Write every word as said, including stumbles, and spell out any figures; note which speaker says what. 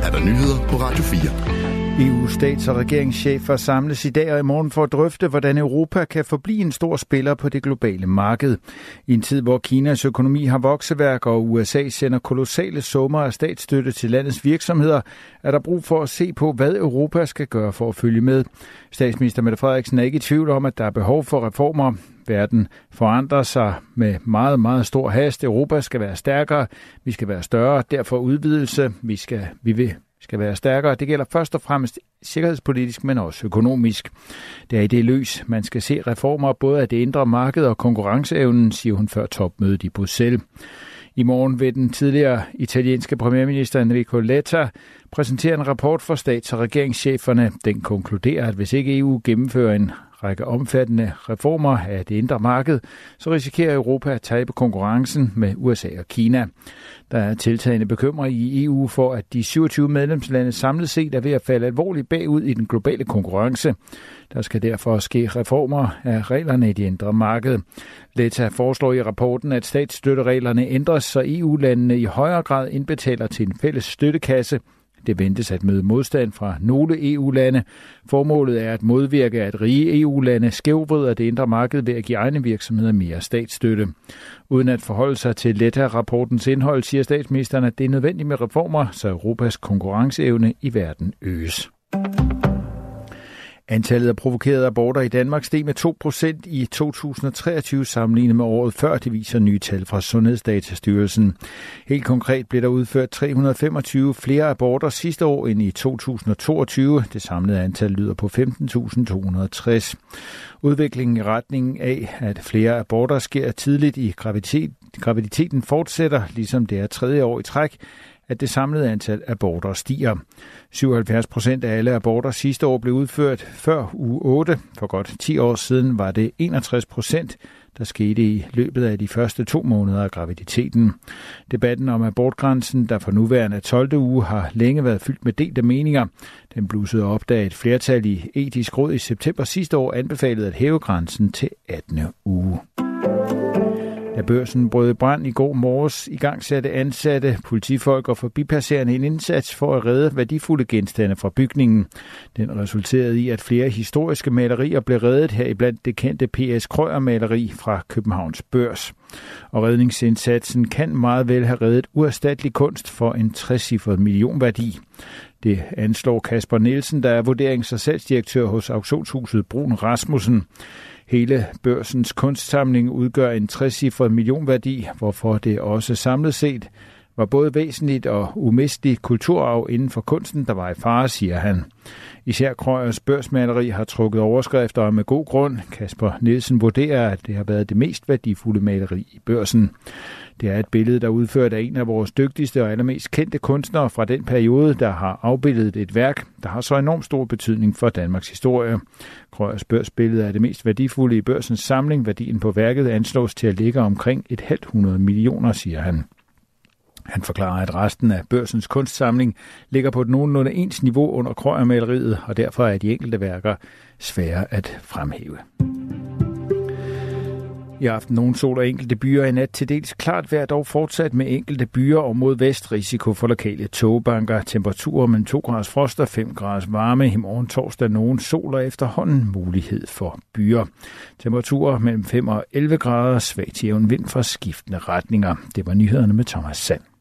Speaker 1: er der nyheder på Radio fire.
Speaker 2: E U's stats- og regeringschefer samles i dag og i morgen for at drøfte, hvordan Europa kan forblive en stor spiller på det globale marked. I en tid, hvor Kinas økonomi har vokseværk og U S A sender kolossale summer af statsstøtte til landets virksomheder, er der brug for at se på, hvad Europa skal gøre for at følge med. Statsminister Mette Frederiksen er ikke i tvivl om, at der er behov for reformer. Verden forandrer sig med meget, meget stor hast. Europa skal være stærkere, vi skal være større, derfor udvidelse, vi skal, vi vil skal være stærkere. Det gælder først og fremmest sikkerhedspolitisk, men også økonomisk. Det er i det lys, man skal se reformer både af det indre marked og konkurrenceevnen, siger hun før topmødet i Bruxelles. I morgen vil den tidligere italienske premierminister Enrico Letta præsentere en rapport for stats- og regeringscheferne. Den konkluderer, at hvis ikke E U gennemfører en række omfattende reformer af det indre marked, så risikerer Europa at tabe konkurrencen med U S A og Kina. Der er tiltagende bekymring i E U for, at de syvogtyve medlemslande samlet set er ved at falde alvorligt bagud i den globale konkurrence. Der skal derfor ske reformer af reglerne i det indre marked. Letta foreslår i rapporten, at statsstøttereglerne ændres, så E U-landene i højere grad indbetaler til en fælles støttekasse. Det ventes at møde modstand fra nogle E U-lande. Formålet er at modvirke, at rige E U-lande skævvrider det indre marked ved at give egne virksomheder mere statsstøtte. Uden at forholde sig til Letta-rapportens indhold, siger statsministeren, at det er nødvendigt med reformer, så Europas konkurrenceevne i verden øges. Antallet af provokerede aborter i Danmark steg med to procent i to tusind og treogtyve sammenlignet med året før, det viser nye tal fra Sundhedsdatastyrelsen. Helt konkret blev der udført tre hundrede og femogtyve flere aborter sidste år end i to tusind og toogtyve. Det samlede antal lyder på femten tusind to hundrede og tres. Udviklingen i retning af, at flere aborter sker tidligt i graviditet, graviditeten fortsætter, ligesom det er tredje år i træk, at det samlede antal aborter stiger. syvoghalvfjerds procent af alle aborter sidste år blev udført før uge otte. For godt ti år siden var det enogtres procent, der skete i løbet af de første to måneder af graviditeten. Debatten om abortgrænsen, der for nuværende er tolvte uge, har længe været fyldt med delte meninger. Den blussede op, da et flertal i Etisk Råd i september sidste år anbefalede at hæve grænsen til attende uge. Da børsen brød brand i går morges, i gang satte ansatte, politifolk og forbipasserende en indsats for at redde værdifulde genstande fra bygningen. Den resulterede i, at flere historiske malerier blev reddet, heriblandt det kendte P S Krøyer-maleri fra Københavns Børs. Og redningsindsatsen kan meget vel have reddet uerstattelig kunst for en trecifret millionværdi. Det anslår Kasper Nielsen, der er vurderings- og salgsdirektør hos auktionshuset Brun Rasmussen. Hele Børsens kunstsamling udgør en trecifret millionværdi, hvorfor det også samlet set var både væsentligt og umistelig kulturarv inden for kunsten, der var i fare, siger han. Især Krøyers børsmaleri har trukket overskrifter, og med god grund. Kasper Nielsen vurderer, at det har været det mest værdifulde maleri i Børsen. Det er et billede, der er udført af en af vores dygtigste og allermest kendte kunstnere fra den periode, der har afbildet et værk, der har så enormt stor betydning for Danmarks historie. Krøyers børsbillede er det mest værdifulde i Børsens samling. Værdien på værket anslås til at ligge omkring et halvt hundrede millioner, siger han. Han forklarer, at resten af Børsens kunstsamling ligger på et nogenlunde ens niveau under Krøyer-maleriet, og derfor er de enkelte værker svære at fremhæve. I aften nogen sol og enkelte byer, i nat til dels klart vejr, dog fortsat med enkelte byer og mod vest risiko for lokale tågebanker. Temperaturer mellem to graders frost og fem graders varme. I morgen torsdag nogen sol og efterhånden mulighed for byer. Temperaturer mellem fem og elleve grader, svag til jævn vind fra skiftende retninger. Det var nyhederne med Thomas Sand.